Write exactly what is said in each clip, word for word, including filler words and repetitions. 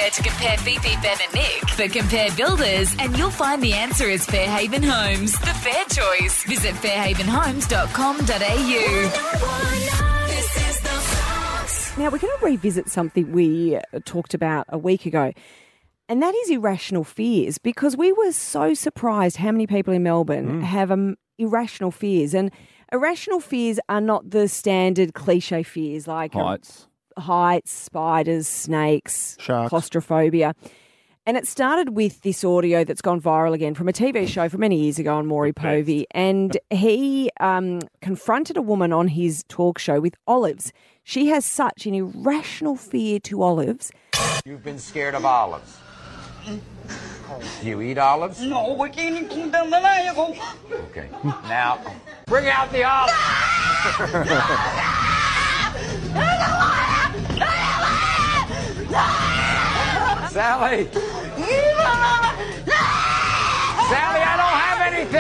where to compare Fifi, Ben and Nick, but compare builders and you'll find the answer is Fairhaven Homes, the fair choice. Visit fairhaven homes dot com dot a u. Now, we're going to revisit something we talked about a week ago, and that is irrational fears, because we were so surprised how many people in Melbourne mm. have um, irrational fears. And irrational fears are not the standard cliche fears like heights, um, heights, spiders, snakes, sharks, claustrophobia. And it started with this audio that's gone viral again from a T V show from many years ago on Maury Povey. And he um, confronted a woman on his talk show with olives. She has such an irrational fear to olives. You've been scared of olives. Do you eat olives? No, we can't eat them. Okay. Now, bring out the olives. Sally! Sally, I don't have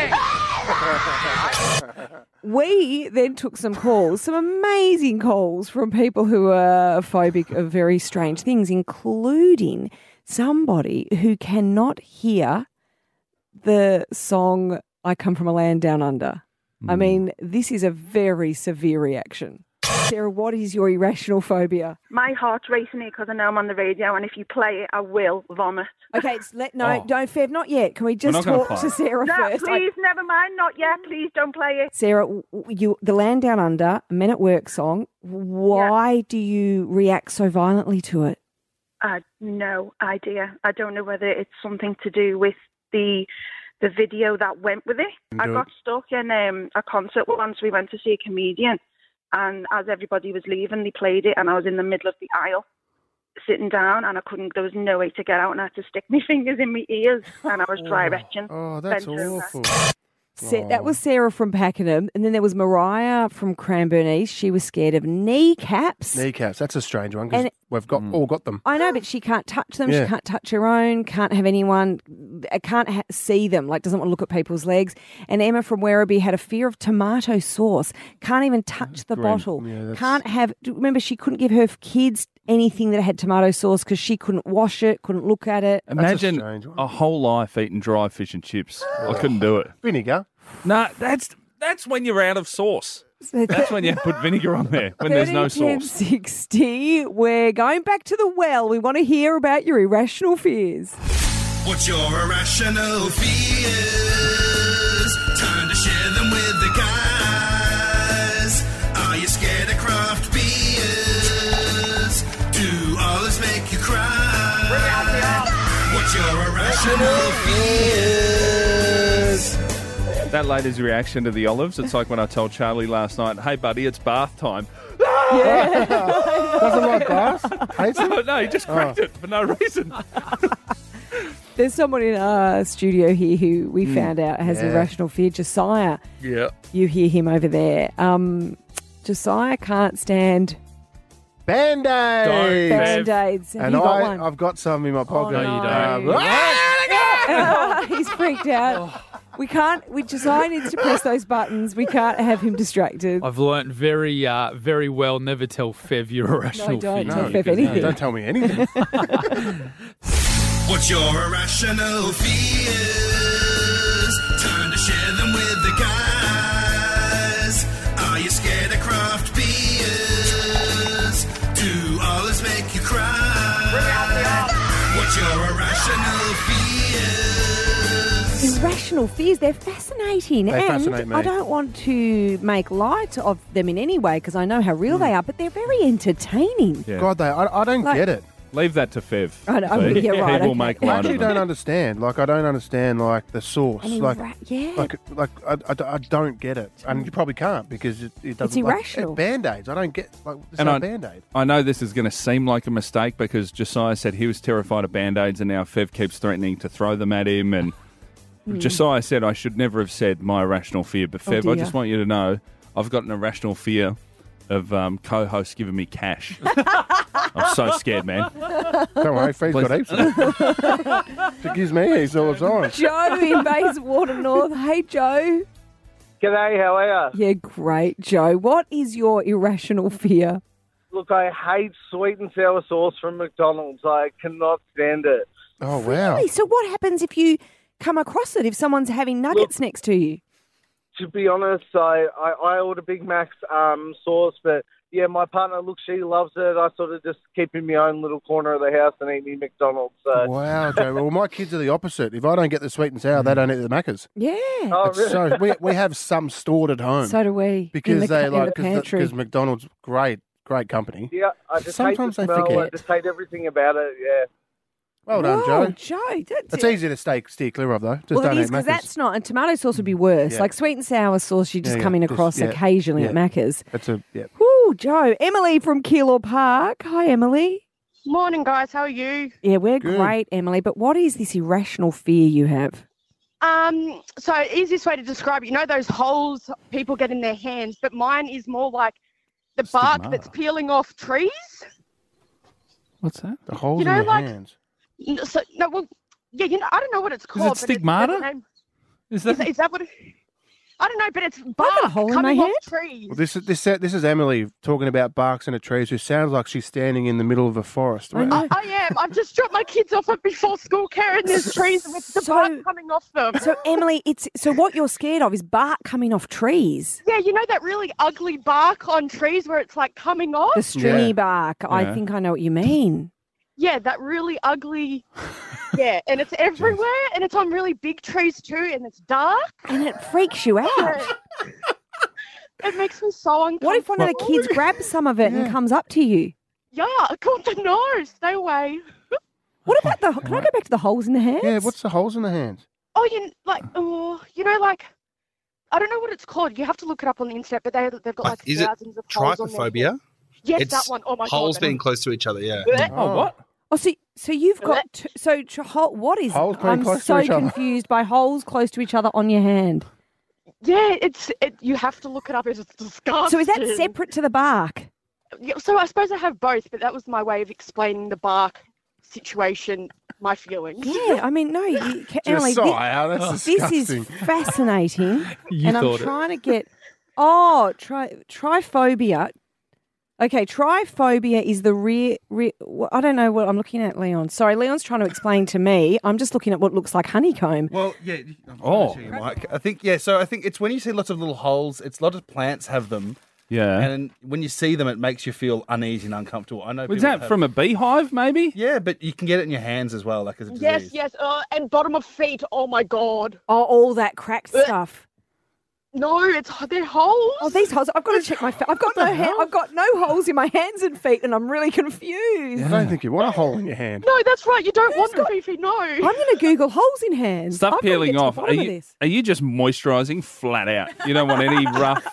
anything! We then took some calls, some amazing calls from people who are phobic of very strange things, including somebody who cannot hear the song I Come From a Land Down Under. Mm. I mean, this is a very severe reaction. Sarah, what is your irrational phobia? My heart's racing here because I know I'm on the radio, and if you play it, I will vomit. Okay, it's let, no, Oh. don't, Fev, not yet. Can we just talk to Sarah No, first? please, I, never mind, not yet. Please don't play it. Sarah, you, the Land Down Under, Men at Work song, why yeah. do you react so violently to it? Uh, no idea. I don't know whether it's something to do with the the video that went with it. Do I got it. stuck in um, a concert once. We went to see a comedian. And as everybody was leaving, they played it, and I was in the middle of the aisle, sitting down, and I couldn't, there was no way to get out, and I had to stick my fingers in my ears, and I was dry retching. Oh, that's awful. Sa- that was Sarah from Pakenham, and then there was Mariah from Cranbourne East. She was scared of kneecaps. Kneecaps, that's a strange one, because we've got mm. all got them. I know, but she can't touch them. Yeah. She can't touch her own, can't have anyone, can't ha- see them, like doesn't want to look at people's legs. And Emma from Werribee had a fear of tomato sauce, can't even touch the Green. bottle, Yeah, can't have, remember she couldn't give her kids anything that had tomato sauce because she couldn't wash it, couldn't look at it. Imagine a, a whole life eating dry fish and chips. I couldn't do it. Vinegar? No, that's that's when you're out of sauce. That's when you put vinegar on there, when there's no sauce. sixty, we're going back to the well. We want to hear about your irrational fears. What's your irrational fears? Time to share them with the guys. Are you scared of craft beers? Do olives make you cry? Bring out the olives. What's your irrational fears? That lady's reaction to the olives, it's like when I told Charlie last night, hey, buddy, it's bath time. Yeah. Doesn't like bath? Hates it? No, no, he just cracked oh. it for no reason. There's someone in our studio here who we mm. found out has yeah. irrational fear. Josiah. Yeah. You hear him over there. Um, Josiah can't stand... Band-Aids! Band-Aids. Have and you got I, one? I've got some in my pocket. Oh, no, you no. don't. He's freaked out. We can't, we Josiah needs to press those buttons. We can't have him distracted. I've learnt very, uh, very well never tell Fev your irrational No, don't fears. tell Fev anything. No, don't tell me anything. What's your irrational fears? Time to share them with the guys. Are you scared of craft beers? Do olives make you cry? Bring out the olives. What's your irrational fears? Irrational fears, they're fascinating. They and fascinate me. I don't want to make light of them in any way because I know how real mm. they are, but they're very entertaining. Yeah. God, they, I, I don't Like- get it. Leave that to Fev. I know, oh, yeah, right, We'll okay. make I light actually of them. don't understand. Like, I don't understand, like, the source. And like, irra- yeah. like, like I, I, I don't get it. And you probably can't because it, it doesn't... It's irrational. Like, Band-Aids. I don't get... Like, there's And no I- Band-Aid. I know this is going to seem like a mistake because Josiah said he was terrified of Band-Aids and now Fev keeps threatening to throw them at him. And Mm. Josiah said I should never have said my irrational fear. But Oh, Fev, I dear. just want you to know I've got an irrational fear of um, co-hosts giving me cash. I'm so scared, man. Don't worry, Fee's got heaps of it. She gives me heaps all the time. Joe in Bayswater North. Hey, Joe. G'day, how are you? Yeah, great, Joe. What is your irrational fear? Look, I hate sweet and sour sauce from McDonald's. I cannot stand it. Oh, wow. Really? So what happens if you come across it, if someone's having nuggets Look, next to you? To be honest, I, I, I order Big Mac's um, sauce, but yeah, my partner, look, she loves it. I sort of just keep in my own little corner of the house and eat me McDonald's. So. Wow, Joe. Well, my kids are the opposite. If I don't get the sweet and sour, they don't eat the Maccas. Yeah. Oh, It's really? so we we have some stored at home. So do we. because in the, they ca- in like the pantry. because McDonald's great great company. Yeah, I just Sometimes hate they the smell. I forget. just hate everything about it, yeah. Well done, Whoa, Joe. Joe. That's It's easy to stay steer clear of though. Just well, don't it eat is because Maccas. that's not, and tomato sauce would be worse. Yeah. Like sweet and sour sauce, you're just Yeah, yeah, coming just- across yeah, occasionally yeah. at Macca's. That's a yeah. Whoo, Joe. Emily from Keilor Park. Hi, Emily. Morning, guys. How are you? Yeah, we're Good. great, Emily. But what is this irrational fear you have? Um, so easiest way to describe it, you know those holes people get in their hands, but mine is more like the bark Stigmata. that's peeling off trees. What's that? The holes You know, in your like- hands. N- So no, well, yeah, you know, I don't know what it's called. but it's- stigmata? there's a name- Is Is, that? is that what? It, I don't know, but it's got a bark hole in coming my off hand. trees. Well, this is this this is Emily talking about barks in a tree. Who sounds like she's standing in the middle of a forest. I know. I am. I've just dropped my kids off at before school care, and there's trees with the So- bark coming off them. So, Emily, it's so what you're scared of is bark coming off trees. Yeah, you know that really ugly bark on trees where it's like coming off? The stringy Yeah. bark. I Yeah. think I know what you mean. Yeah, that really ugly. Yeah, and it's everywhere, and it's on really big trees too, and it's dark. And it freaks you out. Yeah. It makes me so uncomfortable. What if one of the kids grabs some of it and Yeah. comes up to you? Yeah, God, no, stay away. What about the? Can I go back to the holes in the hands? Yeah, what's the holes in the hands? Oh, you like, oh, you know, like, I don't know what it's called. You have to look it up on the internet, but they they've got like Is it thousands of holes on their trypophobia? head. Yes, It's that one. Oh my holes God. being close to each other, yeah. Blech. Oh, what? Oh, so so you've got t- so tr- hole, what is? Holes being I'm close to so each other. confused by holes close to each other on your hand. Yeah, it's it. You have to look it up. It's disgusting. So is that separate to the bark? Yeah, so I suppose I have both, but that was my way of explaining the bark situation, my feelings. Yeah, I mean, no, you, ca- Emily, Just thi- sigh, oh, that's this disgusting. is fascinating, You and I'm thought it. trying to get. Oh, tri- triphobia. Okay, triphobia is the rear, rear. I don't know what I'm looking at, Leon. Sorry, Leon's trying to explain to me. I'm just looking at what looks like honeycomb. Well, yeah. I'm Oh. oh, you, Mike. I think yeah. So I think it's when you see lots of little holes. It's a lot of plants have them, Yeah. and when you see them, it makes you feel uneasy and uncomfortable. I know. Was people that have- from a beehive, maybe? Yeah, but you can get it in your hands as well, like as a disease. Yes, yes. Uh, and bottom of feet. Oh my God. Oh, all that cracked Uh, stuff. No, it's they're holes. Oh, these holes. I've got to check my. Fa- I've got no. Ha- I've got no holes in my hands and feet, and I'm really confused. I don't think you want a hole in your hand. No, that's right. You don't Who's want got- the beefy. No. I'm going to Google holes in hands. Stuff I've gotta get peeling to the off. Are bottom of you, this. are you just moisturising flat out? You don't want any rough.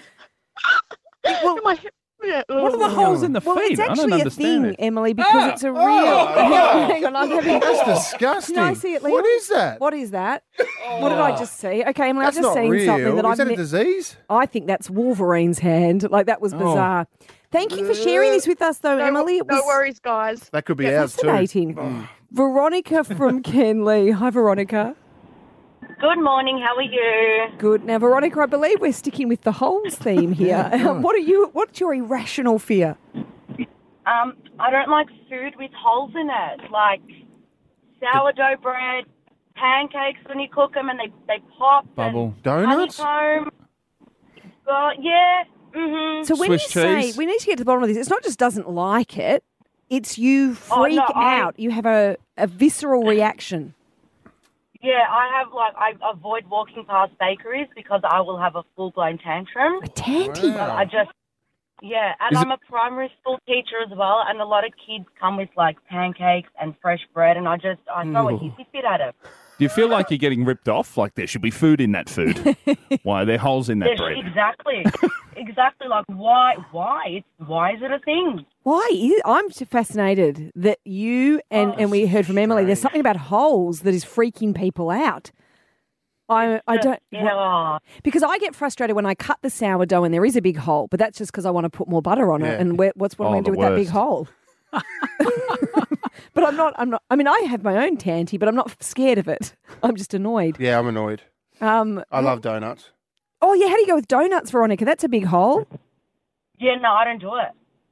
Well, my, yeah, What are the ugh. holes in the well, feet? it's I don't actually a understand thing, it. Emily, because Ah! it's a real. Oh! Hang on, I'm having. That's disgusting. Can I see it, Leon? What is that? What is that? What did I just see? Okay, Emily, That's I've just not seen real. something that is I've. that a ne- disease? I think that's Wolverine's hand. Like that was Oh. bizarre. Thank you for sharing this with us, though, No, Emily. It was no worries, guys. That could be ours too. fascinating. Veronica from Kenley. Hi, Veronica. Good morning. How are you? Good. Now, Veronica, I believe we're sticking with the holes theme here. what are you? What's your irrational fear? Um, I don't like food with holes in it, like sourdough bread, pancakes when you cook them and they, they pop. Bubble. And Donuts? honeycomb. Uh, yeah. Mm-hmm. So when Swiss you say cheese? we need to get to the bottom of this, it's not just doesn't like it; it's you Oh, freak no, I- out. You have a, a visceral reaction. Yeah, I have like I avoid walking past bakeries because I will have a full blown tantrum. A tanty. But I just yeah, and Is it- I'm a primary school teacher as well, and a lot of kids come with like pancakes and fresh bread, and I just I throw a Ooh. hissy fit at it. Do you feel like you're getting ripped off? Like there should be food in that food? Why are there holes in that Yes, bread? exactly, exactly. Like why? Why? It's, why is it a thing? Why? Is, I'm fascinated that you and, and we heard from Emily. There's something about holes that is freaking people out. I I don't Yeah. because I get frustrated when I cut the sourdough and there is a big hole, but that's just because I want to put more butter on Yeah. it. And where, what's what am I Oh, going to do the with that big worst. hole? But I'm not. I'm not. I mean, I have my own tanty, but I'm not scared of it. I'm just annoyed. Yeah, I'm annoyed. Um. I love donuts. Oh yeah, how do you go with donuts, Veronica? That's a big hole. Yeah, no, I don't do it.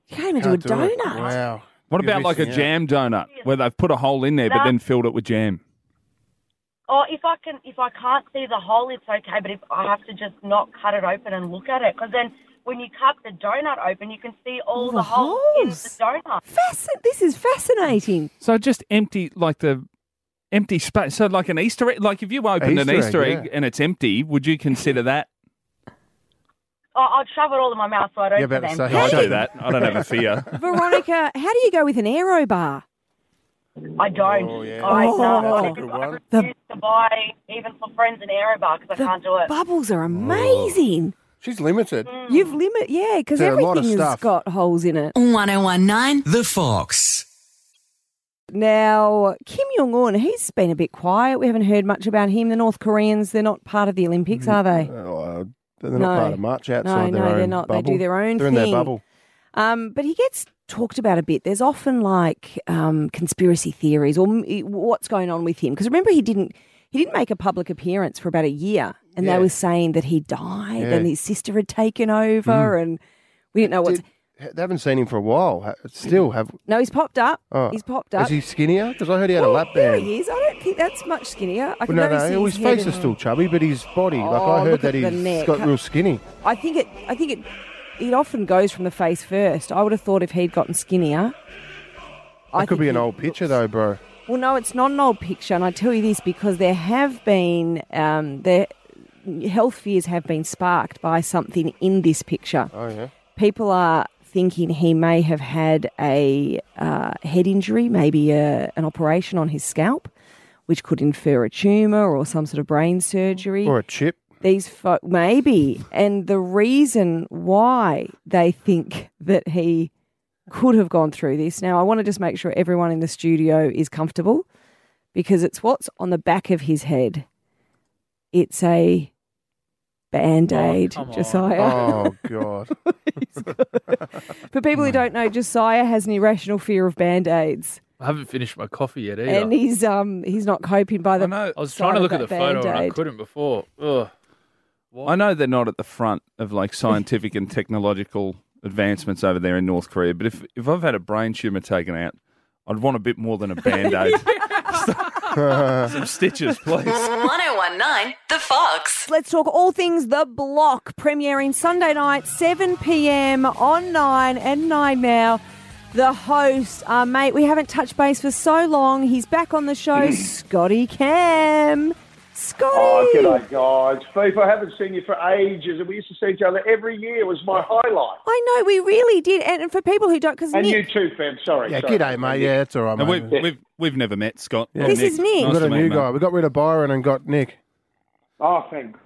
You can't even do a Can't do it. donut. Wow. What You're about like a missing out. jam donut where they've put a hole in there but No. then filled it with jam? Or if I can, if I can't see the hole, it's okay. But if I have to just not cut it open and look at it, because then when you cut the donut open, you can see all All the, the holes, holes. in the donut. Fascin- this is fascinating. So just empty, like the empty space. So like an Easter egg. Like if you opened an Easter Easter egg, egg yeah. and it's empty, would you consider that? Oh, I'd shove it all in my mouth so I don't Yeah, about to them. say, I Shut do that. I don't have a fear. Veronica, how do you go with an aero bar? I don't. Oh, yeah. I, Oh. no, That's I a good I one. The- refuse to buy even for friends an aero bar because I The can't do it. bubbles are amazing. She's limited. You've limit, yeah, because There are a lot of everything has stuff. got holes in it. one oh one nine The Fox. Now, Kim Jong-un, he's been a bit quiet. We haven't heard much about him. The North Koreans, they're not part of the Olympics, are they? Oh, they're not No. part of much outside No, their no, own they're not. They bubble. do their own They're in thing. their bubble. Um, but he gets talked about a bit. There's often like um, conspiracy theories or m- what's going on with him. Because remember, he didn't he didn't make a public appearance for about a year, and Yeah. they were saying that he died Yeah. and his sister had taken over, and we didn't know what's. Did- They haven't seen him for a while. Ha- Still have. No, he's popped up. Oh. He's popped up. Is he skinnier? Because I heard he had a Well, lap there band. he is. I don't think that's much skinnier. I Well, can no, only no, see his his head face is and- still chubby, but his body, like Oh, I heard look that at the he's neck. got real skinny. I think it. I think it. It often goes from the face first. I would have thought if he'd gotten skinnier. I That could think be an he old picture, looks- though, bro. Well, no, it's not an old picture, and I tell you this because there have been um, there health fears have been sparked by something in this picture. Oh, yeah. People are thinking he may have had a uh, head injury, maybe a, an operation on his scalp, which could infer a tumour or some sort of brain surgery. Or a chip. These fo- maybe, and the reason why they think that he could have gone through this. Now, I want to just make sure everyone in the studio is comfortable because it's what's on the back of his head. It's a Band-Aid, Oh, come on. Josiah. Oh, God. For people who don't know, Josiah has an irrational fear of Band-Aids, I haven't finished my coffee yet either. and he's um he's not coping by the. I know. I was side trying to of look at the that photo and I Band-Aid. couldn't before. Ugh. I know they're not at the front of like scientific and technological advancements over there in North Korea, but if if I've had a brain tumor taken out, I'd want a bit more than a Band-Aid. Some stitches, please. one oh one nine The Fox. Let's talk all things The Block, premiering Sunday night, seven p.m. on nine and nine Now. The host, uh, mate, we haven't touched base for so long. He's back on the show, Scotty Cam. Scotty! Oh, g'day, guys. Fife, I haven't seen you for ages, and we used to see each other every year. It was my highlight. I know, we really did. And for people who don't, because And Nick... you too, Feb. Sorry. Yeah, sorry. g'day, mate. Yeah, it's all right, And mate. we've, we've, we've never met, Scott. Yeah. This is Nick. We've got Nice a to new meet, guy. mate. We got rid of Byron and got Nick. Oh, thank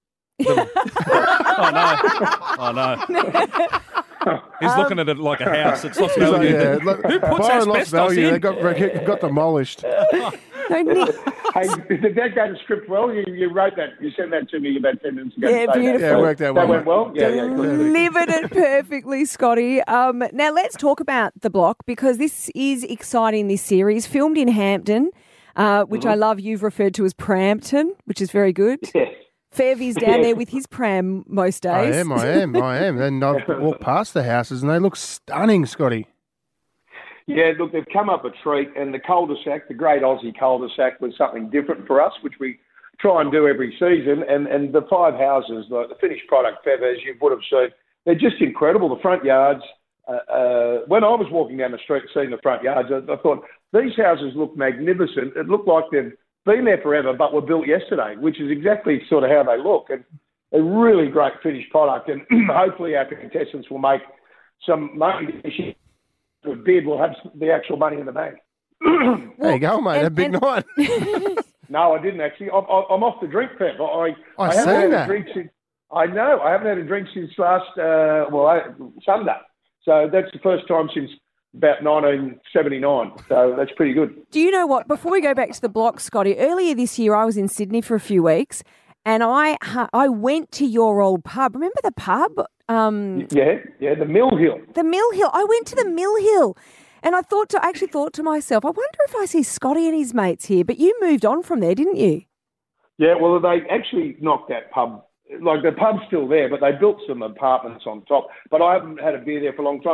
Oh, no. Oh, no. He's looking at it like a house. It's lost He's like, value. yeah, look, Who puts Byron lost asbestos value. in? They got, got demolished. No, Nick. Hey, did that go to script well? You, you wrote that. You sent that to me about ten minutes ago. Yeah, Say that. beautiful. Yeah, it worked out well. That went well? Yeah, yeah. Good. Delivered it perfectly, Scotty. Um, now, let's talk about The Block because this is exciting, this series. Filmed in Hampton, uh, which I love you've referred to as Prampton, which is very good. Yes. Fev is down there with his pram most I days. am, I am, I am. Then I've walked past the houses and they look stunning, Scotty. Yeah, look, they've come up a treat, and the cul-de-sac, the great Aussie cul-de-sac, was something different for us, which we try and do every season. And, and the five houses, the, the finished product, Fev, as you would have seen, they're just incredible. The front yards, uh, uh, when I was walking down the street seeing the front yards, I, I thought, these houses look magnificent. It looked like they've been there forever, but were built yesterday, which is exactly sort of how they look. And a really great finished product, and hopefully our contestants will make some money this year. The bid will have the actual money in the bank. There you go, mate. and- a big and- night. No, I didn't actually. I'm, I'm off the drink, Pep. I, I, I haven't seen had that. a drink since. I know. I haven't had a drink since last uh, well I, Sunday. So that's the first time since about nineteen seventy-nine. So that's pretty good. Do you know what? Before we go back to The Block, Scotty, earlier this year I was in Sydney for a few weeks and I I went to your old pub. Remember the pub? Um, Yeah, yeah. The Mill Hill. the Mill Hill. I went to the Mill Hill and I thought to I actually thought to myself, I wonder if I see Scotty and his mates here. But you moved on from there, didn't you? Yeah. Well, they actually knocked that pub. Like the pub's still there, but they built some apartments on top. But I haven't had a beer there for a long time. But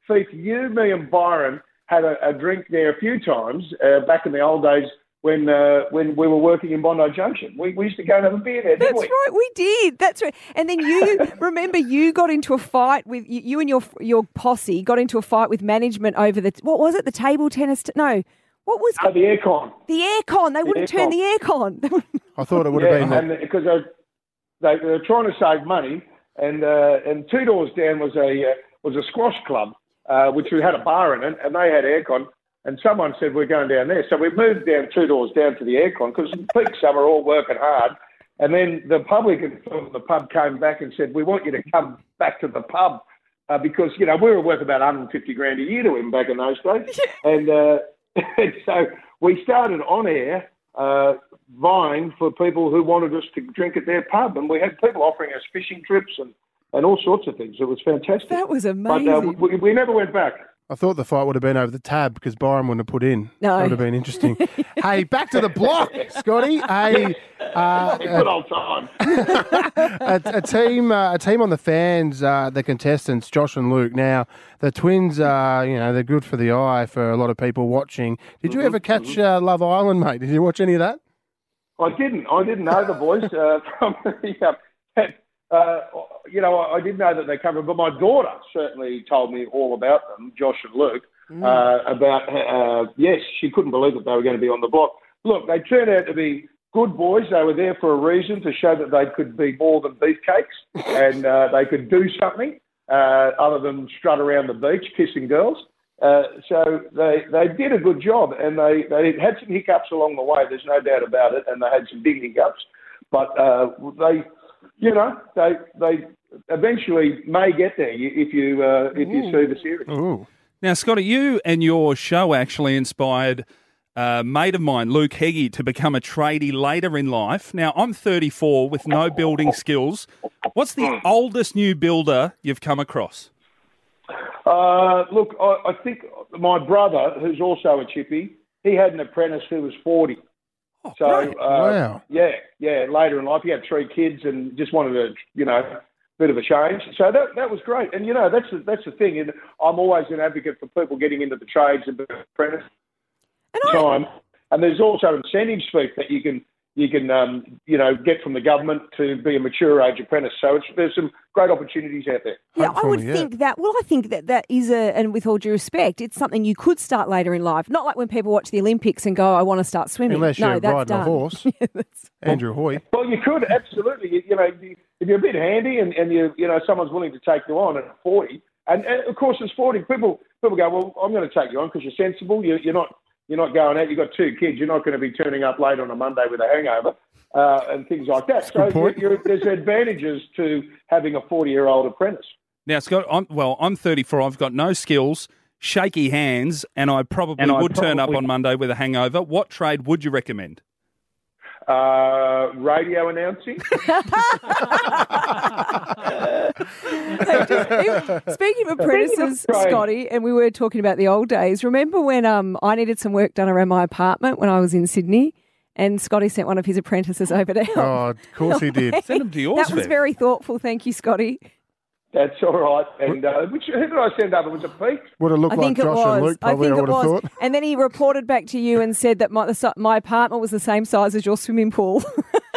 Feith, you, me, and Byron had a, a drink there a few times uh, back in the old days when uh, when we were working in Bondi Junction. We, we used to go and have a beer there, didn't That's we? right, we did. That's right. And then you remember you got into a fight with you, you and your your posse got into a fight with management over the what was it? The table tennis? T- no, what was Oh, the aircon. the aircon? They The wouldn't turn aircon. the aircon. I thought it would have Yeah, been and the, because they, they, they were trying to save money, and uh, and two doors down was a uh, was a squash club, uh, which we had a bar in it, and they had aircon. And someone said, we're going down there. So we moved down two doors down to the aircon because peak summer, all working hard. And then the publican from the pub came back and said, we want you to come back to the pub uh, because, you know, we were worth about one hundred fifty grand a year to him back in those days. and, uh, and so we started on air uh, vying for people who wanted us to drink at their pub. And we had people offering us fishing trips and, and all sorts of things. It was fantastic. That was amazing. But uh, we, we never went back. I thought the fight would have been over the tab because Byron wouldn't have put in. No. That would have been interesting. Hey, back to the block, Scotty. Hey, uh, Good old time. a, a team, uh, a team on the fans, uh, the contestants, Josh and Luke. Now, the twins, uh, you know, they're good for the eye for a lot of people watching. Did you Mhm, ever catch uh, Love Island, mate? Did you watch any of that? I didn't. I didn't know the boys uh, from the. Uh, uh, you know, I, I did know that they covered, but my daughter certainly told me all about them, Josh and Luke. Uh, about uh, yes, she couldn't believe that they were going to be on the block. Look, they turned out to be good boys. They were there for a reason to show that they could be more than beefcakes and uh, they could do something uh, other than strut around the beach kissing girls. Uh, so they they did a good job, and they, they had some hiccups along the way. There's no doubt about it, and they had some big hiccups. But uh, they, you know, they they eventually may get there if you uh, if you see the series. Ooh. Now, Scotty, you and your show actually inspired a mate of mine, Luke Heggie, to become a tradie later in life. Now, I'm thirty-four with no building skills. What's the oldest new builder you've come across? Uh, look, I, I think my brother, who's also a chippy, he had an apprentice who was forty. So, uh, Wow. yeah, yeah, later in life, he had three kids and just wanted a, you know, bit of a change. So that that was great. And, you know, that's the, that's the thing. And I'm always an advocate for people getting into the trades and being an apprentice time. And there's also incentives fee that you can, you can um, you know, get from the government to be a mature age apprentice. So it's, there's some great opportunities out there. Yeah, I would think that. Well, I think that that is a, and with all due respect, it's something you could start later in life. Not like when people watch the Olympics and go, "I want to start swimming." Unless no, you're that's riding done. a horse. Andrew Hoy. Well, you could, absolutely. You, you know, if you're a bit handy and, and you you know someone's willing to take you on at forty, and, and of course, at forty, people people go, "Well, I'm going to take you on because you're sensible. You, you're not you're not going out. You've got two kids. You're not going to be turning up late on a Monday with a hangover." Uh, and things like that. So you're, you're, there's advantages to having a forty-year-old apprentice. Now, Scott, I'm, well, I'm thirty-four. I've got no skills, shaky hands, and I probably And I would turn up probably- on Monday with a hangover. What trade would you recommend? Uh, radio announcing. Speaking of apprentices, Right. Scotty, and we were talking about the old days. Remember when um, I needed some work done around my apartment when I was in Sydney? And Scotty sent one of his apprentices over to help. Oh, of course he did. Send him to yours, That was Viv. very thoughtful. Thank you, Scotty. That's all right. And uh, which, who did I send over? Was it Pete? Would have looked I like think it Josh was. and Luke, I probably, think I it would have was. thought. And then he reported back to you and said that my, the, si- my apartment was the same size as your swimming pool.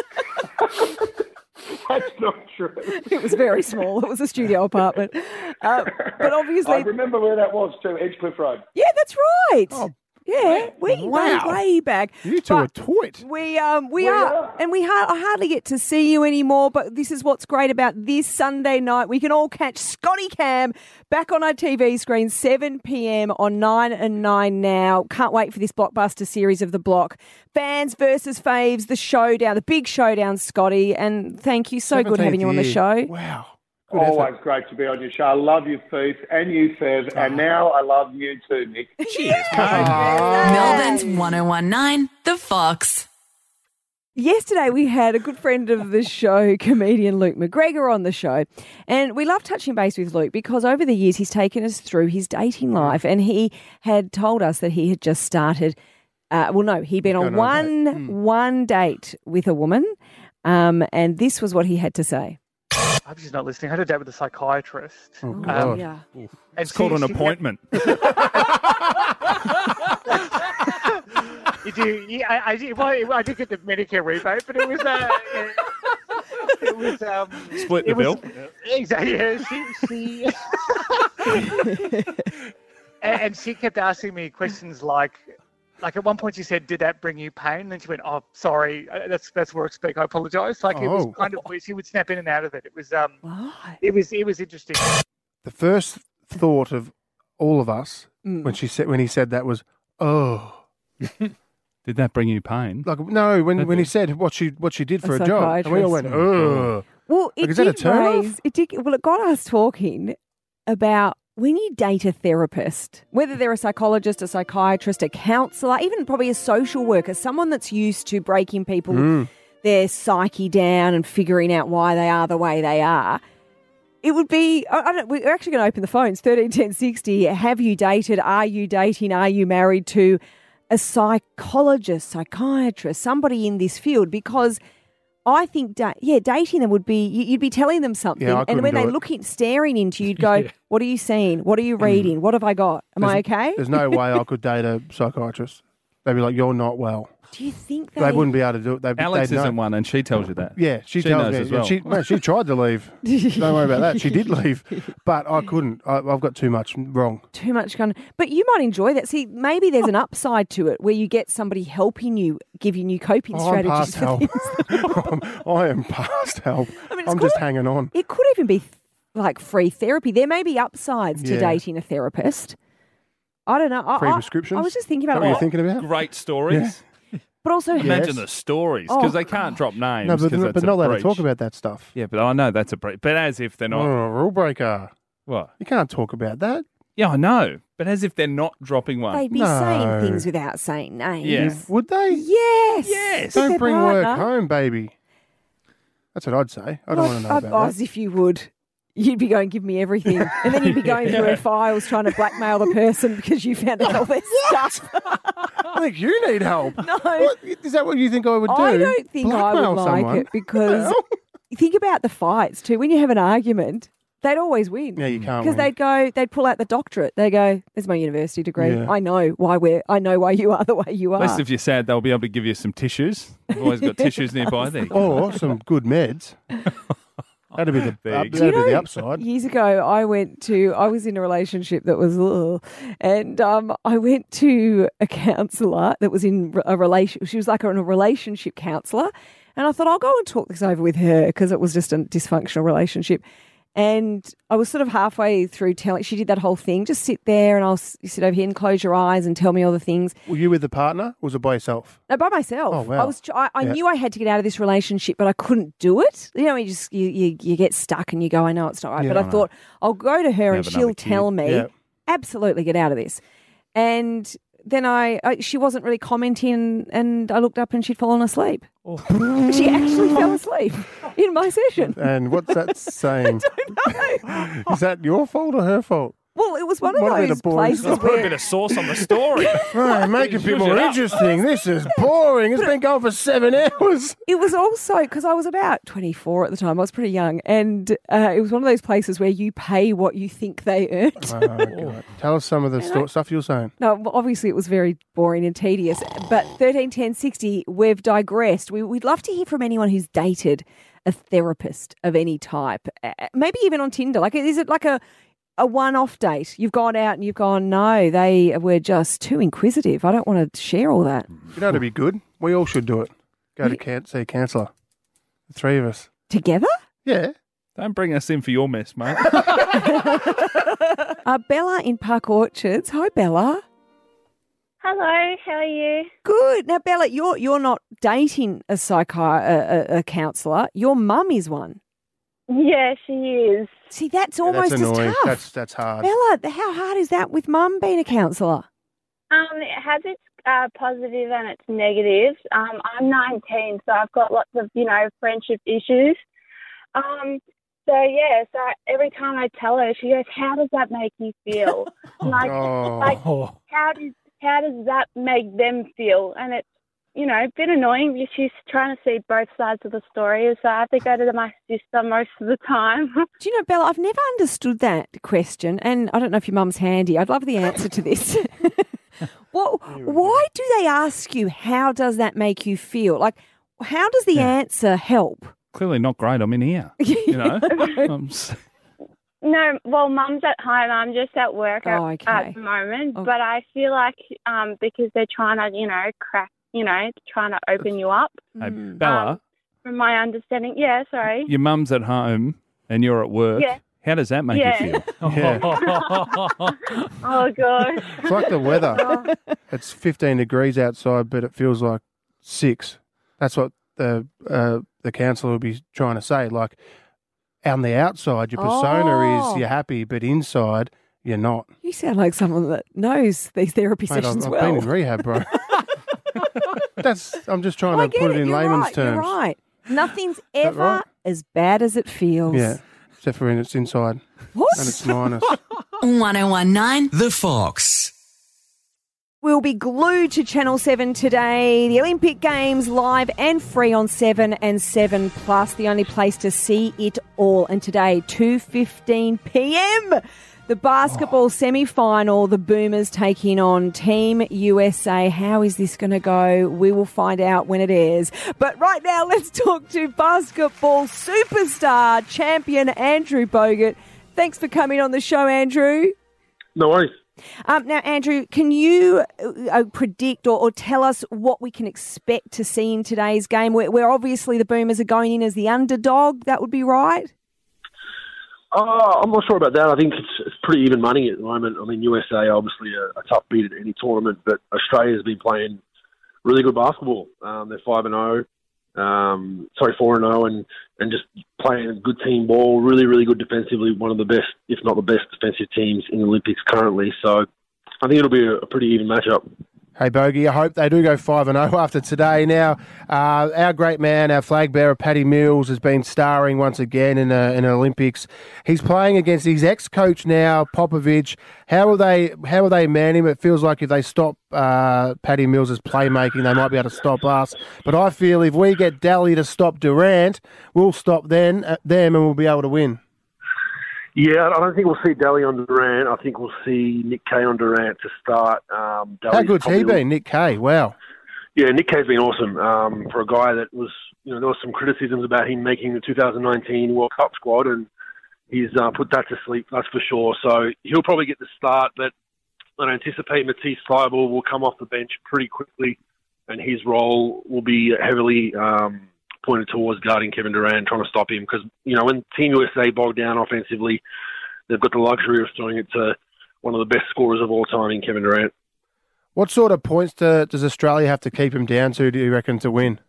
That's not true. It was very small. It was a studio apartment. Uh, but obviously, I remember where that was too, Edgecliff Road. yeah, that's right. Yeah, way, wow. way, way back. You two are toit. We um we, We are, are. and we ha- I hardly get to see you anymore. But this is what's great about this Sunday night. We can all catch Scotty Cam back on our T V screen, seven p.m. on Nine and Nine now. Can't wait for this blockbuster series of The Block. Fans versus faves, the showdown, the big showdown, Scotty. And thank you, so good having you on the show. Wow. Good Always effort. great to be on your show. I love you, Feith, and you, Fev, and now I love you too, Nick. Cheers, Melbourne's one oh one nine, The Fox. Yesterday, we had a good friend of the show, comedian Luke McGregor, on the show. And we love touching base with Luke because over the years, he's taken us through his dating life. And he had told us that he had just started, uh, well, no, he'd been on Going on a one, one date with a woman. Um, and this was what he had to say. I hope she's not listening. I had a date with a psychiatrist. Oh, Um, God. yeah. and It's she- called an she kept- appointment. You do. Yeah, I, I, did- well, I did get the Medicare rebate, but it was uh, it was um, Split the it was, bill. Exactly. Yeah, she, she and, and she kept asking me questions like, like at one point she said, "Did that bring you pain?" And then she went, "Oh, sorry, uh, that's that's work speak. I apologise." Like it was Oh. kind of weird. She would snap in and out of it. It was um, Right. it was it was interesting. The first thought of all of us Mm. when she said when he said that was, oh. Did that bring you pain? Like no, when That when he did. said what she what she did A for a, job, and we all went, psychiatrist. ugh. Well, it Like, is that a did turn off? raise. It did. Well, it got us talking about when you date a therapist, whether they're a psychologist, a psychiatrist, a counsellor, even probably a social worker, someone that's used to breaking people Mm. their psyche down and figuring out why they are the way they are. It would be, I I don't, we're actually going to open the phones, thirteen ten sixty. Have you dated? Are you dating? Are you married to a psychologist, psychiatrist, somebody in this field? Because I think, da- yeah, dating them would be, you- you'd be telling them something. Yeah, I and couldn't when do they it. look in, staring into you, you'd go, what are you seeing? What are you reading? What have I got? Am I okay? There's no way I could date a psychiatrist. They'd be like, you're not well. Do you think they, They wouldn't be able to do it. They'd, Alex they'd know. isn't one, and she tells you that. Yeah, she, She tells knows me. as well. She, no, she tried to leave. Don't worry about that. She did leave, but I couldn't. I, I've got too much wrong. Too much gun. But you might enjoy that. See, maybe there's an upside to it where you get somebody helping you, giving you coping Oh, I'm strategies. past for help. things. I'm, I am past help. I mean, it's I'm just quite- hanging on. It could even be like free therapy. There may be upsides to Yeah. dating a therapist. I don't know. I, Free I- prescriptions? I was just thinking Is that about what it. you're thinking about? Great stories. But also, Imagine Yes. the stories, because Oh, they can't drop names. No, but, 'cause they're- that's but a not allowed to breach. talk about that stuff. Yeah, but I know that's a breach. But as if they're not. Oh, rule breaker. What? You can't talk about that. Yeah, I know. But as if they're not dropping one. they'd be No. saying things without saying names. Yes. Would they? Yes. Yes. With Don't their bring work partner. home, baby. That's what I'd say. I don't Well, want to know I- about As that. if you would. You'd be going, give me everything. And then you'd be going through her files trying to blackmail the person because you found out all their stuff. I think you need help. No. What, is that what you think I would do? I don't think I would Blackmail like someone? it because think about the fights too. When you have an argument, they'd always win. Yeah, you can't Because win. they'd go, they'd pull out the doctorate. They go, "There's my university degree. Yeah. I know why we're, I know why you are the way you At least are." if you're sad, they'll be able to give you some tissues. They've always got tissues nearby there. Or some good meds. That'd be the, There up, you Do you that'd be the know, upside. Years ago, I went to, I was in a relationship that was, ugh, and um, I went to a counsellor that was in a relation. She was like a, a relationship counsellor, and I thought I'll go and talk this over with her because it was just a dysfunctional relationship. And I was sort of halfway through telling, she did that whole thing, just sit there and I'll s- you sit over here and close your eyes and tell me all the things. Were you with the partner or was it by yourself? No, by myself. Oh, wow. I was. tr- I, I Yeah. knew I had to get out of this relationship, but I couldn't do it. You know, you just you you, you get stuck and you go, I know it's not right. Yeah, but I I know. thought I'll go to her and Have she'll another kid. tell me, Yeah. absolutely get out of this. And then I, I she wasn't really commenting, and I looked up and she'd fallen asleep. Oh. She actually fell asleep in my session. And what's that saying? Is that your fault or her fault? Well, it was one of What a bit those of boring places stuff. Put a where bit of sauce on the story. Right, make it a bit Zhuzh more it up. interesting. This is boring. It's been going for seven hours. it was also because I was about twenty-four at the time. I was pretty young, and uh, it was one of those places where you pay what you think they earned. Oh, God. Tell us some of the sto- stuff you were saying. No, well, obviously it was very boring and tedious. But thirteen ten sixty, we've digressed. We, we'd love to hear from anyone who's dated a therapist of any type, uh, maybe even on Tinder. Like, is it like a a one-off date? You've gone out and you've gone, no, they were just too inquisitive. I don't want to share all that. You know, to be good, we all should do it. Go to can- see a counsellor. The three of us. Together? Yeah. Don't bring us in for your mess, mate. Uh, Bella in Park Orchards. Hi, Bella. Hello, how are you? Good. Now, Bella, you're you're not dating a psychi- a, a, a counsellor. Your mum is one. Yeah, she is. See, that's Yeah, almost that's annoying. as tough. That's that's hard. Bella, th- how hard is that with mum being a counsellor? Um, it has its uh, positive and its negatives. Um, I'm nineteen, so I've got lots of, you know, friendship issues. Um, so yeah, so every time I tell her, she goes, "How does that make you feel?" I'm like, Oh. like how does how does that make them feel? And it's you know, a bit annoying because she's trying to see both sides of the story. So I have to go to my sister most of the time. Do you know, Bella, I've never understood that question, and I don't know if your mum's handy. I'd love the answer to this. Well, why do they ask you, how does that make you feel? Like, how does the Yeah. answer help? Clearly not great. I'm in here. You know? I'm s- No, well, Mum's at home. I'm just at work at, Oh, okay. at the moment. But I feel like um, because they're trying to, you know, crack, you know, trying to open you up. Hey, Bella, Um, from my understanding, yeah, sorry. your mum's at home and you're at work. Yeah. How does that make Yeah. you feel? Yeah. Oh, gosh. It's like the weather. It's fifteen degrees outside, but it feels like six. That's what the uh, the council will be trying to say. Like, on the outside, your persona Oh. is you're happy, but inside, you're not. You sound like someone that knows these therapy Mate, I've, sessions I've well. been in rehab, bro. That's. I'm just trying I to get put it, it. in You're layman's right. terms. You're right. Nothing's that ever right? as bad as it feels. Yeah, except for when it's inside. What? And it's minus. one oh one nine The Fox. We'll be glued to Channel seven today. The Olympic Games live and free on seven and seven Plus, the only place to see it all. And today, two fifteen p.m, the basketball semi-final, the Boomers taking on Team U S A. How is this going to go? We will find out when it airs. But right now, let's talk to basketball superstar champion Andrew Bogut. Thanks for coming on the show, Andrew. No worries. Um, now, Andrew, can you uh, predict or, or tell us what we can expect to see in today's game? Where, where obviously the Boomers are going in as the underdog, that would be right? Uh, I'm not sure about that. I think it's, it's pretty even money at the moment. I mean, U S A obviously a, a tough beat at any tournament, but Australia's been playing really good basketball. Um, they're five and zero, um, sorry four and zero, and and just playing a good team ball. Really, really good defensively. One of the best, if not the best, defensive teams in the Olympics currently. So I think it'll be a, a pretty even matchup. Hey, Bogey, I hope they do go five and oh after today. Now, uh, our great man, our flag bearer, Paddy Mills, has been starring once again in, a, in an Olympics. He's playing against his ex-coach now, Popovich. How will they How will they man him? It feels like if they stop uh, Paddy Mills' playmaking, they might be able to stop us. But I feel if we get Daly to stop Durant, we'll stop then, uh, them and we'll be able to win. Yeah, I don't think we'll see Daly on Durant. I think we'll see Nick Kay on Durant to start. Um, How Daly's good's he probably- been, Nick Kay? Wow. Yeah, Nick Kay's been awesome um, for a guy that was, you know, there was some criticisms about him making the two thousand nineteen World Cup squad, and he's uh, put that to sleep, that's for sure. So he'll probably get the start, but I anticipate Matisse Thybulle will come off the bench pretty quickly, and his role will be heavily um, pointed towards guarding Kevin Durant, trying to stop him. Because, you know, when Team U S A bog down offensively, they've got the luxury of throwing it to one of the best scorers of all time in Kevin Durant. What sort of points to, does Australia have to keep him down to, do you reckon, to win?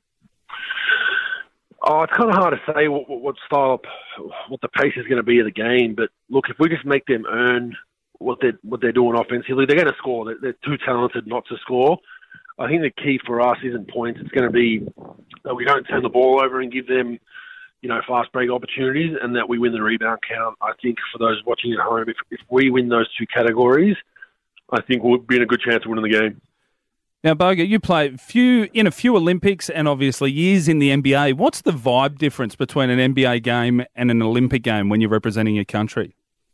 Oh, it's kind of hard to say what, what, what style, what the pace is going to be of the game. But look, if we just make them earn what they're what they're doing offensively, they're going to score. They're, they're too talented not to score. I think the key for us isn't points. It's going to be that we don't turn the ball over and give them, you know, fast break opportunities, and that we win the rebound count. I think for those watching at home, if if we win those two categories, I think we'll be in a good chance of winning the game. Now, Bogut, you play few in a few Olympics and obviously years in the N B A. What's the vibe difference between an N B A game and an Olympic game when you're representing your country?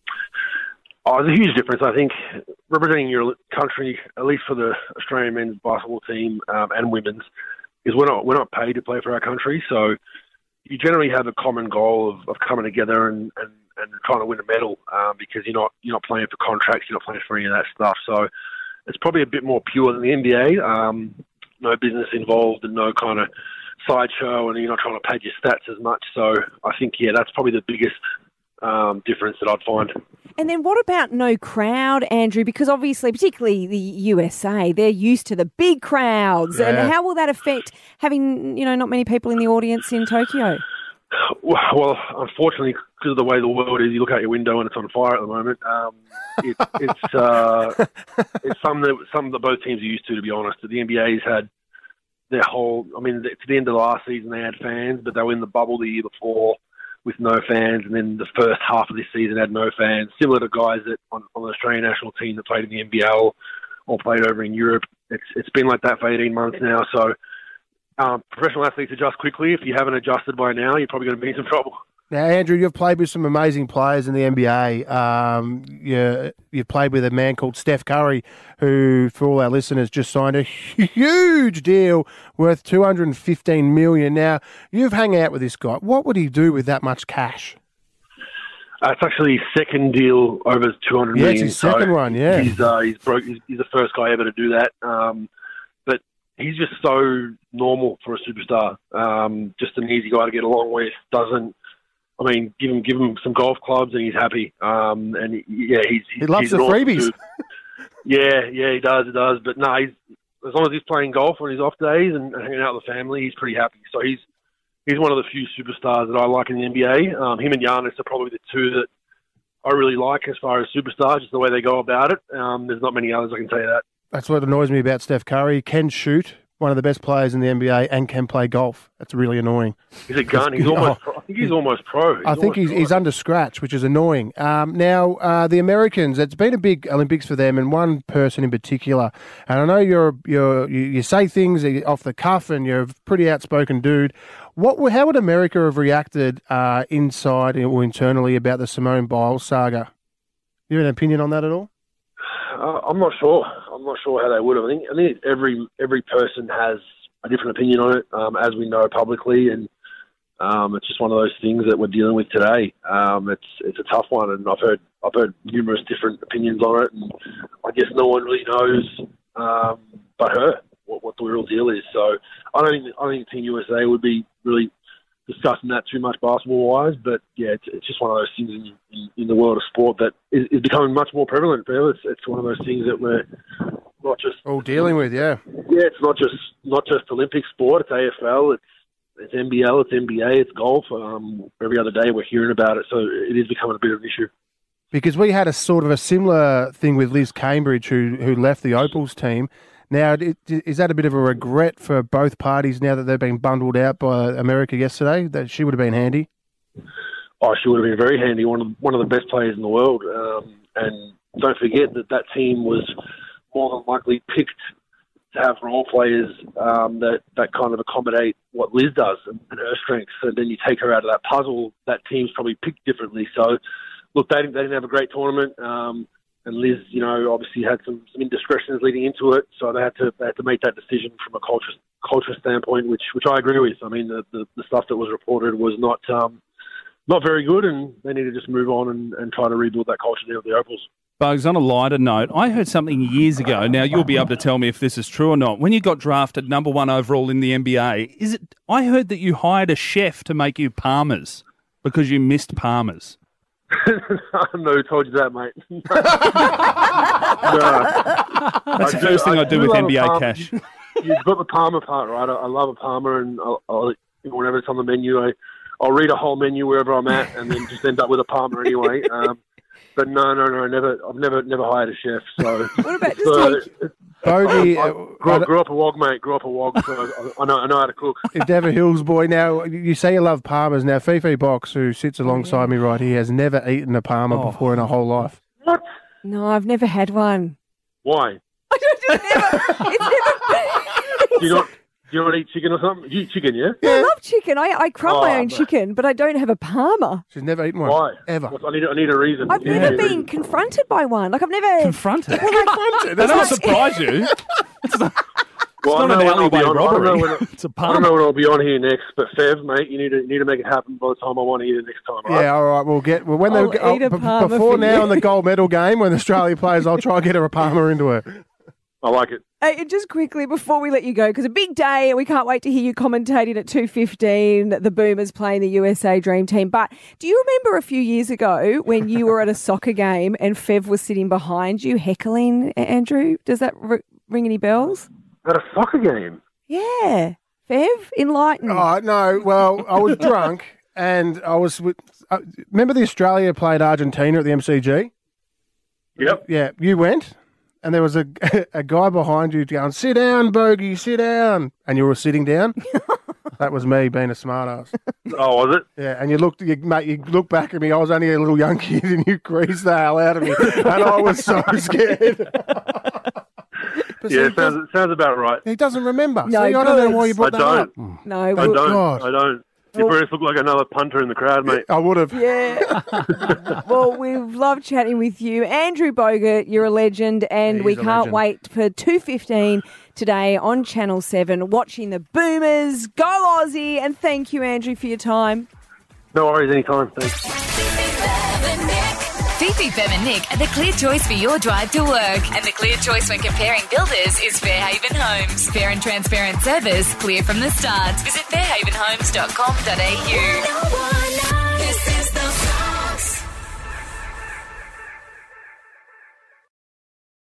Oh, there's a huge difference. I think representing your country, at least for the Australian men's basketball team um, and women's, is we're not we're not paid to play for our country. So you generally have a common goal of, of coming together and, and, and trying to win a medal um, because you're not you're not playing for contracts, you're not playing for any of that stuff. So it's probably a bit more pure than the N B A. Um, no business involved and no kind of sideshow, and you're not trying to pad your stats as much. So I think, yeah, that's probably the biggest um, difference that I'd find. And then what about no crowd, Andrew? Because obviously, particularly the U S A, they're used to the big crowds. Yeah. And how will that affect having, you know, not many people in the audience in Tokyo? Well, unfortunately, because of the way the world is, you look out your window and it's on fire at the moment. Um, it, it's uh, it's something that, something that both teams are used to, to be honest. The N B A's had their whole, I mean, to the end of the last season, they had fans, but they were in the bubble the year before with no fans, and then the first half of this season had no fans, similar to guys that on, on the Australian national team that played in the N B L or played over in Europe. It's It's been like that for eighteen months now, so um, professional athletes adjust quickly. If you haven't adjusted by now, you're probably going to be in some trouble. Now, Andrew, you've played with some amazing players in the N B A. Um, you, you've played with a man called Steph Curry, who, for all our listeners, just signed a huge deal worth two hundred fifteen million dollars. Now, you've hung out with this guy. What would he do with that much cash? Uh, it's actually his second deal over two hundred Yeah, million. it's his second so one, yeah. He's, uh, he's, broke, he's, he's the first guy ever to do that. Um, but he's just so normal for a superstar. Um, just an easy guy to get along with. Doesn't, I mean, give him give him some golf clubs and he's happy. Um, and he, yeah, he's, he's He loves he's the an awesome freebies. dude. Yeah, yeah, he does, he does. But no, he's, as long as he's playing golf on his off days and hanging out with the family, he's pretty happy. So he's he's one of the few superstars that I like in the N B A. Um, him and Giannis are probably the two that I really like as far as superstars, just the way they go about it. Um, there's not many others, I can tell you that. That's what annoys me about Steph Curry. He can shoot, one of the best players in the N B A, and can play golf. That's really annoying. He's a gun. He's almost. Pro. I think he's almost pro. He's I think he's, he's under scratch, which is annoying. Um, now, uh, the Americans, it's been a big Olympics for them, and one person in particular. And I know you're you're you, you say things off the cuff, and you're a pretty outspoken dude. What would- how would America have reacted uh, inside or internally about the Simone Biles saga? You have an opinion on that at all? Uh, I'm not sure. I'm not sure how they would have. I think I think every every person has a different opinion on it, um, as we know publicly, and um, it's just one of those things that we're dealing with today. Um, it's it's a tough one, and I've heard I've heard numerous different opinions on it, and I guess no one really knows um, but her what, what the real deal is. So I don't think I don't think Team U S A would be really discussing that too much basketball-wise, but yeah, it's, it's just one of those things in, in, in the world of sport that is, is becoming much more prevalent. Bill. It's, it's one of those things that we're not just all dealing with. Yeah, yeah, it's not just not just Olympic sport. It's A F L. It's it's N B L. It's N B A. It's golf. Um, every other day we're hearing about it, so it is becoming a bit of an issue. Because we had a sort of a similar thing with Liz Cambridge, who who left the Opals team. Now, is that a bit of a regret for both parties now that they've been bundled out by America yesterday? That she would have been handy. Oh, she would have been very handy. One of the, one of the best players in the world. Um, and don't forget that that team was more than likely picked to have role players um, that that kind of accommodate what Liz does and, and her strengths. And then you take her out of that puzzle. That team's probably picked differently. So, look, they didn't, they didn't have a great tournament. Um, And Liz, you know, obviously had some, some indiscretions leading into it, so they had to they had to make that decision from a culture culture standpoint, which which I agree with. I mean, the, the, the stuff that was reported was not um, not very good, and they need to just move on and, and try to rebuild that culture there with the Opals. Bugs, on a lighter note, I heard something years ago. Now, you'll be able to tell me if this is true or not. When you got drafted number one overall in the N B A, is it? I heard that you hired a chef to make you Palmers because you missed Palmers. I don't know who told you that, mate. no. That's the first thing I do with love N B A Palmer. cash. You, you've got the Palmer part, right? I, I love a Palmer, and I'll, I'll, you know, whenever it's on the menu, I, I'll read a whole menu wherever I'm at, and then just end up with a Palmer anyway. Um, but no, no, no, never. I've never, never hired a chef. So what about just so, take... Bogey, I, I uh, grew, up, grew up a wog, mate. Grew up a wog, so I, I know, I know how to cook. If Dever Hills boy, now you say you love Palmers. Now Fifi Box, who sits alongside me right here, has never eaten a Palmer Oh. before in her whole life. What? No, I've never had one. Why? Do you not? Do you not eat chicken or something? You eat chicken, yeah? I love chicken. I, I crumb my Oh, own but- chicken, but I don't have a Palmer. She's never eaten one. Why? Ever. I need, I need a reason. I've Yeah. never been confronted by one. Like I've never Confronted? Well, like, Confronted? That doesn't surprise you. It's not, it's Well, I not don't an know when I'll be alleyway on- I don't know robbery. when- It's a I don't know Palmer. when I'll be on here next, but Fev, mate, you need to you need to make it happen by the time I want to eat it next time, right? Yeah, all right. We'll get well, when I'll they eat a b- Palmer before for now you. in the gold medal game when Australia plays. I'll try and get her a Palmer into her. I like it. Hey, and just quickly before we let you go, because a big day, and we can't wait to hear you commentating at two fifteen, the Boomers playing the U S A Dream Team. But do you remember a few years ago when you were at a soccer game and Fev was sitting behind you heckling, A- Andrew? Does that r- ring any bells? At a soccer game. Yeah. Fev, enlighten. Oh no! Well, I was drunk and I was. With, uh, remember the Australia played Argentina at the M C G? Yep. Yeah, you went, and there was a a guy behind you going, "Sit down, Bogey, sit down," and you were sitting down. That was me being a smartass. Oh, was it? Yeah, and you looked, you, mate, you looked back at me. I was only a little young kid, and you greased the hell out of me, and I was so scared. But see, Yeah, he doesn't- sounds, sounds about right. He doesn't remember. No, See, I don't know why you I brought that don't. up. No, I we'll- don't. God. I don't. You Well- first look like another punter in the crowd, mate. I would have. Yeah. Well, we've loved chatting with you. Andrew Bogut, you're a legend, and He we is a can't legend. wait for two fifteen today on Channel seven, watching the Boomers. Go Aussie, and thank you, Andrew, for your time. No worries, anytime. Thanks. Fifi, Bev and Nick are the clear choice for your drive to work. And the clear choice when comparing builders is Fairhaven Homes. Fair and transparent service, clear from the start. Visit fairhaven homes dot com dot a u.